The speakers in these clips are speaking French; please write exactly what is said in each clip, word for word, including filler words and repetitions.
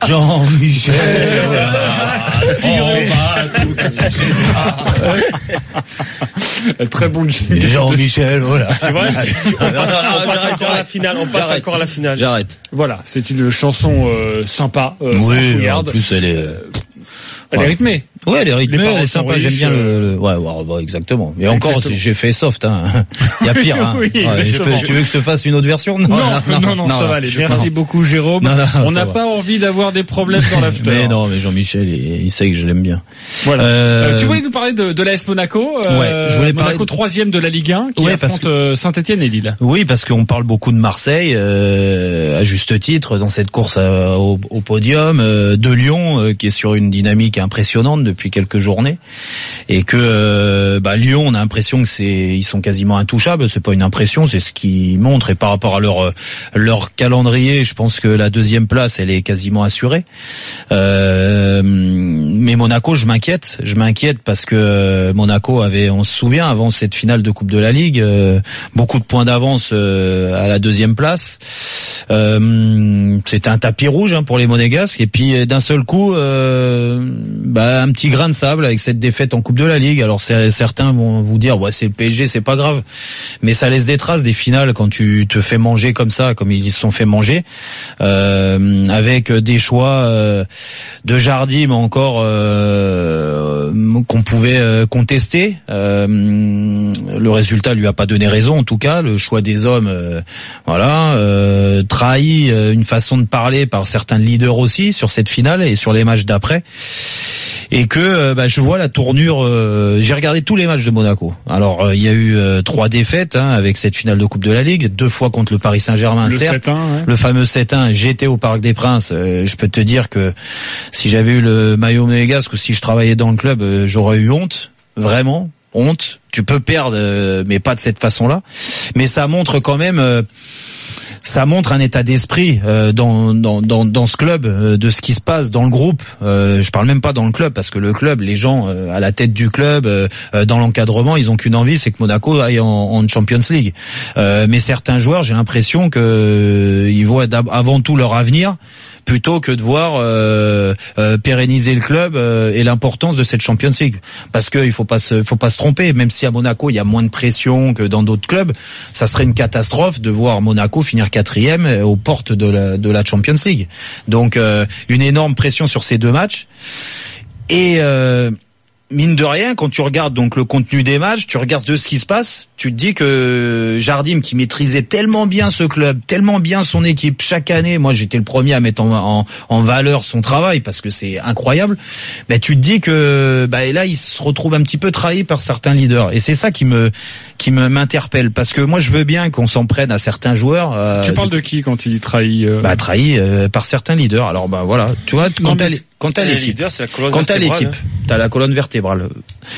Jean-Michel. Très bon Jean-Michel, voilà. Tu vois, tu, on passe, on passe encore à la finale. On passe encore à la finale. J'arrête. Voilà, c'est une chanson euh, sympa. Euh, oui, en plus elle est. Euh, elle est rythmée. Ouais, elle est rythmée, elle est sympa, riches, j'aime bien euh... le, le... Ouais, ouais, ouais, exactement. Mais encore, exactement. j'ai fait soft, hein. Il y a pire, hein. Oui, ouais, je peux, tu veux que je te fasse une autre version? Non, non, non, non, non, non, ça va aller. Merci beaucoup, Jérôme. Non, non, on n'a pas envie d'avoir des problèmes dans l'after. Mais non, mais Jean-Michel, il, il sait que je l'aime bien. Voilà. Euh... Tu voulais nous parler de, de l'A S Monaco, euh, ouais, je voulais Monaco parler de... troisième de la Ligue un, qui ouais, affronte que... Saint-Etienne et Lille. Oui, parce qu'on parle beaucoup de Marseille, euh, à juste titre, dans cette course à, au, au podium, euh, de Lyon, euh, qui est sur une dynamique impressionnante depuis quelques journées. Et que euh, bah, Lyon, on a l'impression que c'est, ils sont quasiment intouchables. C'est pas une impression, c'est ce qu'ils montrent. Et par rapport à leur leur calendrier, je pense que la deuxième place, elle est quasiment assurée. Euh, mais Monaco, je m'inquiète. Je m'inquiète parce que Monaco avait, on se souvient, avant cette finale de Coupe de la Ligue, euh, beaucoup de points d'avance euh, à la deuxième place. Euh, c'était un tapis rouge hein, pour les Monégasques. Et puis d'un seul coup, euh, bah, un petit grain de sable avec cette défaite en Coupe de la Ligue. Alors certains vont vous dire ouais c'est le P S G, c'est pas grave, mais ça laisse des traces des finales quand tu te fais manger comme ça, comme ils se sont fait manger, euh, avec des choix euh, de Jardim encore euh, qu'on pouvait euh, contester. Euh, le résultat lui a pas donné raison en tout cas. Le choix des hommes, euh, voilà, euh, trahi euh, une façon de parler par certains leaders aussi sur cette finale et sur les matchs d'après. Et que euh, bah, je vois la tournure. Euh, j'ai regardé tous les matchs de Monaco. Alors euh, il y a eu euh, trois défaites hein, avec cette finale de Coupe de la Ligue, deux fois contre le Paris Saint-Germain, le certes, sept un, ouais. Le fameux sept un. J'étais au Parc des Princes. Euh, je peux te dire que si j'avais eu le maillot monégasque ou si je travaillais dans le club, euh, j'aurais eu honte, vraiment honte. Tu peux perdre, euh, mais pas de cette façon-là. Mais ça montre quand même. Euh, Ça montre un état d'esprit euh, dans, dans dans dans ce club, euh, de ce qui se passe dans le groupe. Euh, je parle même pas dans le club parce que le club, les gens euh, à la tête du club, euh, dans l'encadrement, ils ont qu'une envie, c'est que Monaco aille en, en Champions League. Euh, mais certains joueurs, j'ai l'impression que euh, ils voient avant tout leur avenir plutôt que de voir euh, euh, pérenniser le club euh, et l'importance de cette Champions League. Parce que il faut pas se, faut pas se tromper. Même si à Monaco il y a moins de pression que dans d'autres clubs, ça serait une catastrophe de voir Monaco finir quatrième aux portes de la, de la Champions League. Donc euh, une énorme pression sur ces deux matchs. Et euh, mine de rien, quand tu regardes donc le contenu des matchs, tu regardes de ce qui se passe, tu te dis que Jardim, qui maîtrisait tellement bien ce club, tellement bien son équipe, chaque année, moi j'étais le premier à mettre en, en, en valeur son travail parce que c'est incroyable, ben tu te dis que bah, là il se retrouve un petit peu trahi par certains leaders. Et c'est ça qui me qui me m'interpelle, parce que moi je veux bien qu'on s'en prenne à certains joueurs. Euh, tu parles de qui quand tu dis trahi euh... Bah trahi euh, par certains leaders. Alors bah voilà, tu vois, quand t'as quand t'as l'équipe, quand t'as l'équipe, t'as la colonne vertébrale.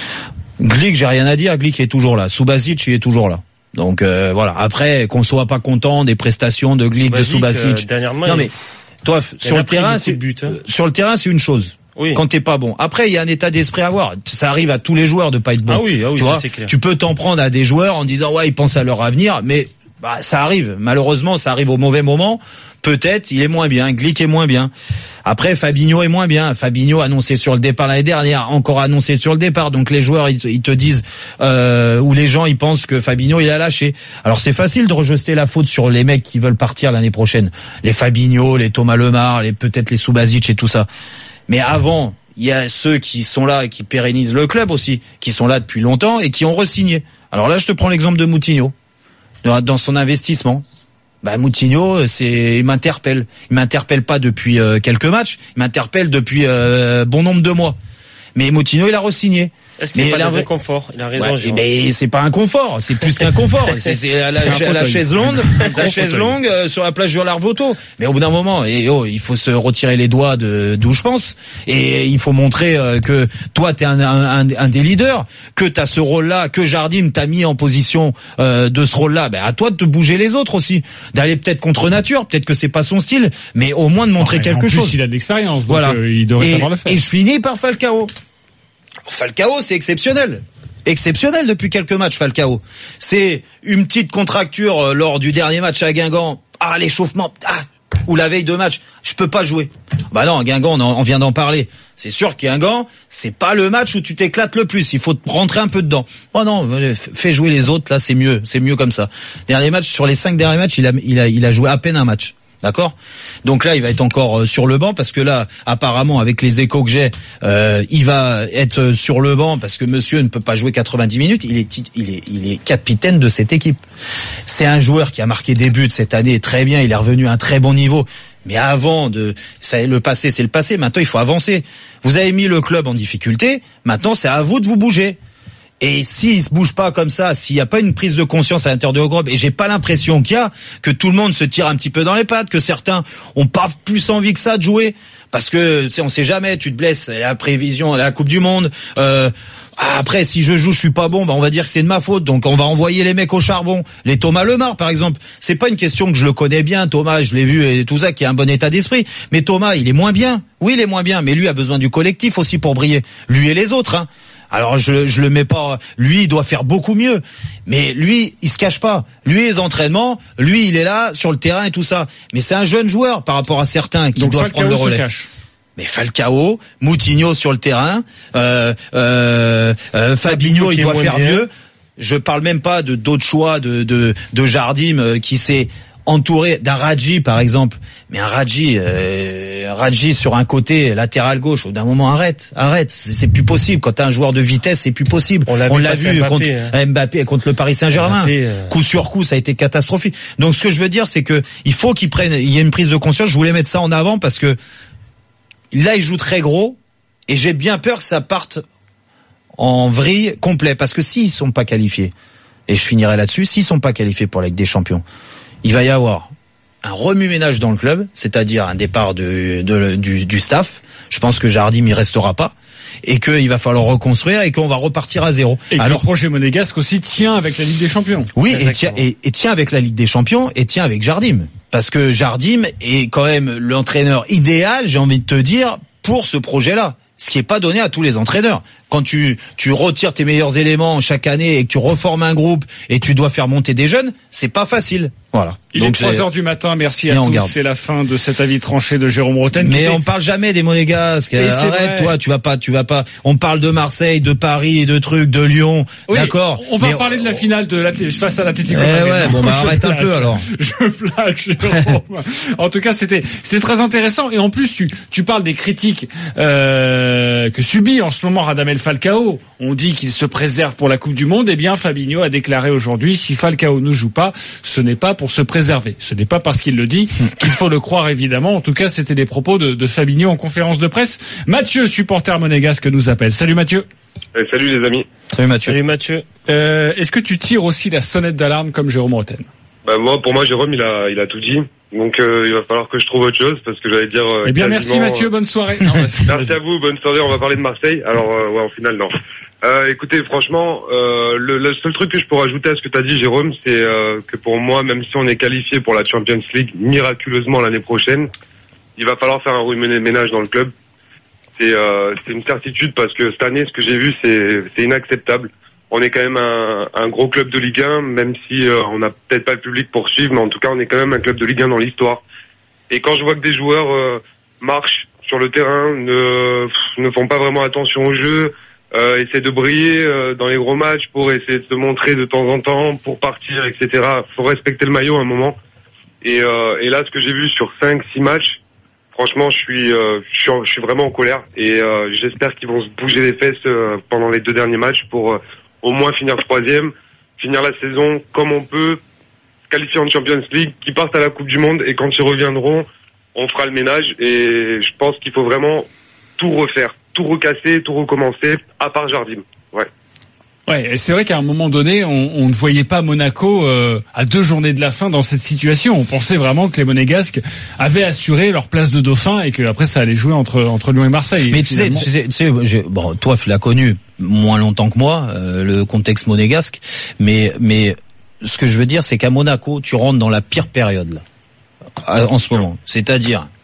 Glick, j'ai rien à dire, Glick est toujours là. Subasic, il est toujours là. Donc euh, voilà. Après, qu'on soit pas content des prestations de Glick, de Subasic. Euh, dernièrement, non mais toi, sur le terrain, c'est but, hein. sur le terrain, c'est une chose. Oui. Quand t'es pas bon. Après, il y a un état d'esprit à avoir. Ça arrive à tous les joueurs de pas être bon. Ah oui, ah oui, tu ça, vois, c'est clair. Tu peux t'en prendre à des joueurs en disant ouais, ils pensent à leur avenir, mais bah ça arrive. Malheureusement, ça arrive au mauvais moment. Peut-être, il est moins bien. Glick est moins bien. Après, Fabinho est moins bien. Fabinho annoncé sur le départ l'année dernière, encore annoncé sur le départ. Donc les joueurs, ils, ils te disent, euh, ou les gens, ils pensent que Fabinho, il a lâché. Alors c'est facile de rejeter la faute sur les mecs qui veulent partir l'année prochaine. Les Fabinho, les Thomas Lemar, les peut-être les Subasic et tout ça. Mais avant, il y a ceux qui sont là et qui pérennisent le club aussi, qui sont là depuis longtemps et qui ont re-signé. Alors là, je te prends l'exemple de Moutinho, dans son investissement. Bah Moutinho, c'est, il m'interpelle. Il m'interpelle pas depuis euh, quelques matchs, il m'interpelle depuis euh, bon nombre de mois. Mais Moutinho, il a re-signé. Est-ce qu'il est pas dans un confort? Il a raison. Ouais, mais c'est pas un confort, c'est plus qu'un confort. C'est, c'est la, la, la chaise longue, la chaise longue euh, sur la plage du Larvoto. Mais au bout d'un moment, et oh, il faut se retirer les doigts de d'où je pense. Et il faut montrer euh, que toi, t'es un, un, un des leaders, que t'as ce rôle-là, que Jardim t'a mis en position euh, de ce rôle-là. Ben à toi de te bouger les autres aussi, d'aller peut-être contre nature. Peut-être que c'est pas son style, mais au moins de montrer non, quelque en plus, chose. Il a de l'expérience, donc voilà. Euh, il devrait et, savoir le faire. Et je finis par Falcao. Falcao, c'est exceptionnel. Exceptionnel depuis quelques matchs, Falcao. C'est une petite contracture euh, lors du dernier match à Guingamp. Ah, l'échauffement. Ah, ou la veille de match. Je peux pas jouer. Bah non, Guingamp, on, en, on vient d'en parler. C'est sûr que Guingamp, c'est pas le match où tu t'éclates le plus. Il faut rentrer un peu dedans. Oh non, fais jouer les autres. Là, c'est mieux, c'est mieux comme ça. Dernier match, sur les cinq derniers matchs, il a, il a, il a joué à peine un match. D'accord. Donc là, il va être encore euh, sur le banc parce que là, apparemment, avec les échos que j'ai, euh, il va être sur le banc parce que Monsieur ne peut pas jouer quatre-vingt-dix minutes. Il est, il est, il est capitaine de cette équipe. C'est un joueur qui a marqué des buts cette année, très bien. Il est revenu à un très bon niveau. Mais avant de, ça, le passé, c'est le passé. Maintenant, il faut avancer. Vous avez mis le club en difficulté. Maintenant, c'est à vous de vous bouger. Et s'il se bouge pas comme ça, s'il n'y a pas une prise de conscience à l'intérieur de groupe, et j'ai pas l'impression qu'il y a, que tout le monde se tire un petit peu dans les pattes, que certains ont pas plus envie que ça de jouer, parce que tu sais, on sait jamais, tu te blesses, la prévision, la Coupe du Monde. Euh, après, si je joue, je suis pas bon, bah on va dire que c'est de ma faute, donc on va envoyer les mecs au charbon. Les Thomas Lemar, par exemple, c'est pas une question que je le connais bien, Thomas, je l'ai vu et tout ça, qui a un bon état d'esprit. Mais Thomas, il est moins bien. Oui, il est moins bien, mais lui a besoin du collectif aussi pour briller. Lui et les autres, hein. Alors je je le mets pas, lui il doit faire beaucoup mieux, mais lui il se cache pas, lui les entraînements, lui il est là sur le terrain et tout ça, mais c'est un jeune joueur par rapport à certains qui donc doivent Falcao prendre le relais. Mais Falcao, Moutinho sur le terrain, euh, euh, euh, Fabinho, Fabinho il doit faire bien. mieux. Je parle même pas de d'autres choix de de, de Jardim euh, qui s'est entouré d'un Radji par exemple, mais un Radji, euh, Radji sur un côté latéral gauche, au d'un moment arrête, arrête, c'est, c'est plus possible. Quand t'as un joueur de vitesse, c'est plus possible. On l'a, On l'a vu Mbappé, contre hein. Mbappé contre le Paris Saint-Germain, Mbappé, euh... coup sur coup, ça a été catastrophique. Donc ce que je veux dire, c'est que il faut qu'ils prennent, il y a une prise de conscience. Je voulais mettre ça en avant parce que là, ils jouent très gros et j'ai bien peur que ça parte en vrille complet, parce que s'ils sont pas qualifiés, et je finirai là-dessus, s'ils sont pas qualifiés pour la Ligue des Champions, il va y avoir un remue-ménage dans le club, c'est-à-dire un départ de, de, du, du staff. Je pense que Jardim y restera pas et qu'il va falloir reconstruire et qu'on va repartir à zéro. Et alors, que le projet monégasque aussi tient avec la Ligue des Champions. Oui, et tient, et, et tient avec la Ligue des Champions et tient avec Jardim. Parce que Jardim est quand même l'entraîneur idéal, j'ai envie de te dire, pour ce projet-là. Ce qui est pas donné à tous les entraîneurs. Quand tu tu retires tes meilleurs éléments chaque année et que tu reformes un groupe et tu dois faire monter des jeunes, c'est pas facile. Voilà. Il Donc est trois heures du matin, merci à tous. Garde. C'est la fin de cet avis tranché de Jérôme Roten. Mais on parle jamais des Monégasques. Arrête, toi, tu vas pas, tu vas pas. On parle de Marseille, de Paris, de trucs, de Lyon. Oui, d'accord. On va mais parler on... de la finale de la face à l'Atlético. Eh ouais, bon, bah arrête un peu alors. Je plaque, Jérôme. En tout cas, c'était c'était très intéressant. Et en plus, tu tu parles des critiques euh, que subit en ce moment Radamel Falcao. On dit qu'il se préserve pour la Coupe du Monde. Eh bien, Fabinho a déclaré aujourd'hui, si Falcao ne joue pas, ce n'est pas pour se préserver. Ce n'est pas parce qu'il le dit qu'il faut le croire, évidemment. En tout cas, c'était des propos de, de Fabinho en conférence de presse. Mathieu, supporter monégasque, nous appelle. Salut Mathieu. Euh, salut les amis. Salut Mathieu. Salut Mathieu. Euh, est-ce que tu tires aussi la sonnette d'alarme comme Jérôme Roten? Bah moi, pour moi, Jérôme, il a, il a tout dit. Donc euh, il va falloir que je trouve autre chose parce que j'allais dire. Euh, eh bien, merci Mathieu. Bonne soirée. Non, merci vas-y. À vous. Bonne soirée. On va parler de Marseille. Alors euh, ouais, au final, non. Euh, écoutez, franchement, euh, le, le seul truc que je pourrais ajouter à ce que tu as dit, Jérôme, c'est euh, que pour moi, même si on est qualifié pour la Champions League miraculeusement l'année prochaine, il va falloir faire un remue-ménage dans le club. C'est, euh, c'est une certitude parce que cette année, ce que j'ai vu, c'est, c'est inacceptable. On est quand même un, un gros club de Ligue un, même si euh, on n'a peut-être pas le public pour suivre, mais en tout cas, on est quand même un club de Ligue un dans l'histoire. Et quand je vois que des joueurs euh, marchent sur le terrain, ne, ne font pas vraiment attention au jeu, Euh, essayer de briller euh, dans les gros matchs pour essayer de se montrer de temps en temps, pour partir, et cetera. Faut respecter le maillot à un moment. Et, euh, et là, ce que j'ai vu sur cinq, six matchs, franchement, je suis, euh, je suis, je suis vraiment en colère. Et euh, j'espère qu'ils vont se bouger les fesses euh, pendant les deux derniers matchs pour euh, au moins finir troisième, finir la saison comme on peut, se qualifier en Champions League, qu'ils partent à la Coupe du Monde. Et quand ils reviendront, on fera le ménage. Et je pense qu'il faut vraiment tout refaire. Tout recasser, tout recommencer, à part Jardim. Ouais. Ouais, et c'est vrai qu'à un moment donné, on, on ne voyait pas Monaco euh, à deux journées de la fin dans cette situation. On pensait vraiment que les Monégasques avaient assuré leur place de dauphin et que après ça allait jouer entre entre Lyon et Marseille. Mais tu sais, tu sais, tu sais, j'ai, bon, toi tu l'as connu moins longtemps que moi, euh, le contexte monégasque. Mais mais ce que je veux dire, c'est qu'à Monaco, tu rentres dans la pire période là, en ce moment. C'est-à-dire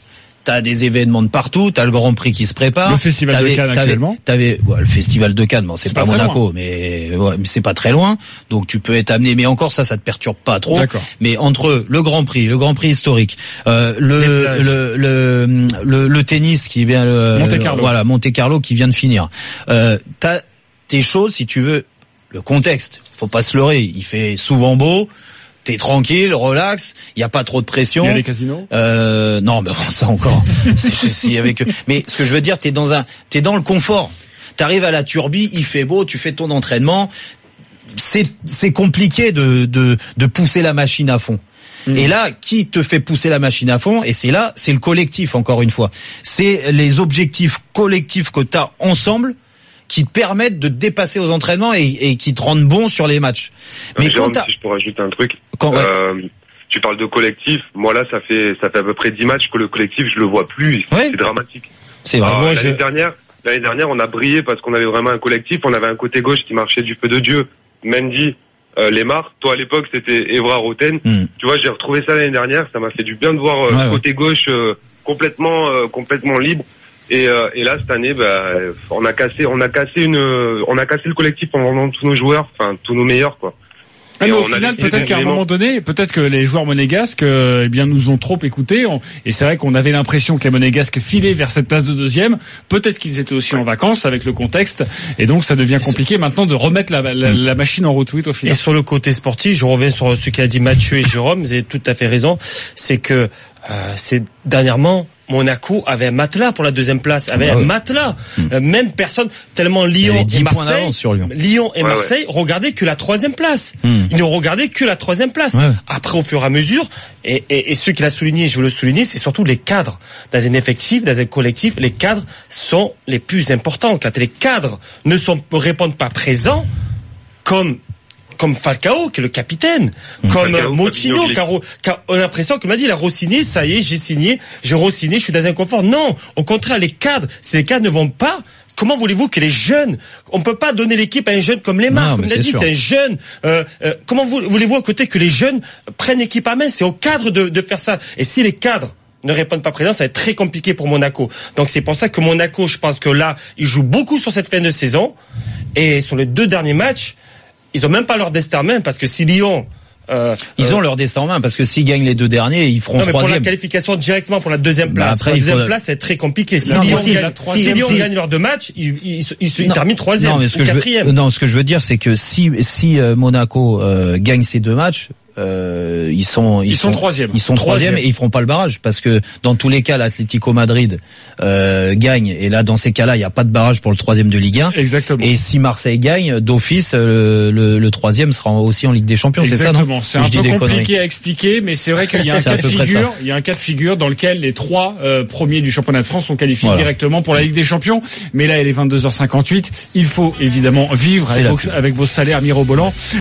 t'as des événements de partout, t'as le Grand Prix qui se prépare. Le Festival t'avais, de Cannes t'avais, actuellement. T'avais, ouais, le Festival de Cannes, bon, c'est, c'est pas, pas Monaco, mais, ouais, mais c'est pas très loin. Donc tu peux être amené, mais encore ça, ça te perturbe pas trop. D'accord. Mais entre le Grand Prix, le Grand Prix historique, euh, le, le, le, le, le tennis qui vient, le, Monte Carlo. voilà, Monte Carlo qui vient de finir. Euh, t'as tes choses, si tu veux, le contexte. Faut pas se leurrer. Il fait souvent beau. T'es tranquille, relax, il y a pas trop de pression. Il y a les casinos. Euh, non, mais bon, ça encore. c'est, c'est avec. Mais ce que je veux dire, t'es dans un, t'es dans le confort. T'arrives à la Turbie, il fait beau, tu fais ton entraînement. C'est, c'est compliqué de, de, de pousser la machine à fond. Mmh. Et là, qui te fait pousser la machine à fond? Et c'est là, c'est le collectif, encore une fois. C'est les objectifs collectifs que t'as ensemble qui te permettent de te dépasser aux entraînements et, et qui te rendent bon sur les matchs. Mais Jérôme, quand si je pourrais ajouter un truc, quand, ouais. euh, tu parles de collectif. Moi là, ça fait ça fait à peu près dix matchs que le collectif, je le vois plus. C'est, ouais. c'est dramatique. C'est vrai. Alors, moi, l'année je... dernière, l'année dernière, on a brillé parce qu'on avait vraiment un collectif. On avait un côté gauche qui marchait du feu de Dieu. Mendy, euh, Lemar. Toi à l'époque, c'était Evra, Roten. Mm. Tu vois, j'ai retrouvé ça l'année dernière. Ça m'a fait du bien de voir euh, ouais, côté ouais. gauche euh, complètement euh, complètement libre. Et, euh, et là cette année, bah, on a cassé, on a cassé une, on a cassé le collectif en vendant tous nos joueurs, enfin tous nos meilleurs quoi. Ah, mais au final, peut-être qu'à un moment donné, peut-être que les joueurs monégasques, euh, eh bien, nous ont trop écoutés. On, et c'est vrai qu'on avait l'impression que les monégasques filaient vers cette place de deuxième. Peut-être qu'ils étaient aussi en vacances avec le contexte. Et donc, ça devient compliqué maintenant de remettre la, la, la machine en route au final. Et sur le côté sportif, je reviens sur ce qu'a dit Mathieu et Jérôme. Vous avez tout à fait raison. C'est que euh, c'est dernièrement. Monaco avait un matelas pour la deuxième place, avait ah ouais. un matelas. Mmh. Euh, même personne, tellement Lyon et Marseille, sur Lyon. Lyon et ouais, Marseille ouais. regardaient que la troisième place. Mmh. Ils ne regardaient que la troisième place. Ouais. Après, au fur et à mesure, et, et, et ceux qui l'a souligné, je veux le souligner, c'est surtout les cadres. Dans un effectif, dans un collectif, les cadres sont les plus importants. Quand les cadres ne sont, répondent pas présents, comme comme Falcao, qui est le capitaine, mmh. comme Falcao, Moutinho, car, car on a l'impression qu'il m'a dit, il a re-signé, ça y est, j'ai signé, j'ai re-signé, je suis dans un confort. Non, au contraire, les cadres, si les cadres ne vont pas, comment voulez-vous que les jeunes, on peut pas donner l'équipe à un jeune comme Lemar, comme il a dit, sûr. C'est un jeune, euh, euh, comment voulez-vous à côté que les jeunes prennent l'équipe à main? C'est au cadre de, de faire ça. Et si les cadres ne répondent pas présents, ça va être très compliqué pour Monaco. Donc c'est pour ça que Monaco, je pense que là, il joue beaucoup sur cette fin de saison, et sur les deux derniers matchs, ils ont même pas leur destin en main, parce que si Lyon, euh, ils euh, ont leur destin en main, parce que s'ils gagnent les deux derniers, ils feront non, mais troisième. Pour la qualification directement pour la deuxième place, bah après, la deuxième faut... place, c'est très compliqué. Si non, Lyon, si, gagne, si Lyon si... gagne leurs deux matchs, ils, ils, ils, ils terminent troisième non, mais ce ou que quatrième. Je veux... Non, ce que je veux dire, c'est que si si euh, Monaco euh, gagne ces deux matchs, euh, ils sont ils, ils sont troisième. Ils sont troisième et ils feront pas le barrage, parce que dans tous les cas, l'Atlético Madrid euh, gagne, et là dans ces cas-là, il y a pas de barrage pour le troisième de Ligue un. Exactement. Et si Marseille gagne, d'office, le, le, le troisième sera aussi en Ligue des Champions. Exactement. C'est ça, non? C'est un peu compliqué à expliquer, mais c'est vrai qu'il y a un cas de figure, il y a un cas de figure dans lequel les trois euh, premiers du championnat de France sont qualifiés voilà. directement pour la Ligue des Champions. Mais là, il est vingt-deux heures cinquante-huit. Il faut évidemment vivre avec vos, avec vos salaires mirobolants.